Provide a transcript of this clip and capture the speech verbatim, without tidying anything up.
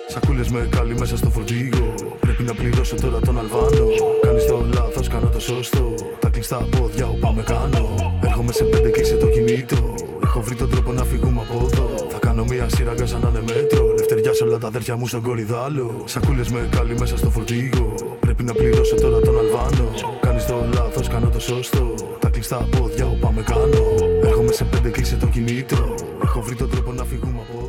Σακούλες με κάλι μέσα στο φορτίγο. Πρέπει να πληρώσω τώρα τον Αλβάνο. Κάνεις το λάθος, κάνω το σωστό. Τα κλειστά πόδια, ο πάμε κάνω. Έρχομαι σε πέντε, κλείσε το κινητό. Έχω βρει τον τρόπο να φύγουμε από εδώ. Θα κάνω μια σύραγγα σαν να είναι μέτρο. Λευτεριά σε όλα τα αδέρφια μου στον κορυδάλο. Σακούλες με κάλι μέσα στο φορτίγο. Πρέπει να πληρώσω τώρα τον Αλβάνο. Κάνεις το λάθος, κάνω το σωστό. Τα κλειστά πόδια, ο πάμε κάνω. Έρχομαι σε πέντε, κλείσε το κινητό. Έχω βρει τον τρόπο να φύγουμε από εδώ.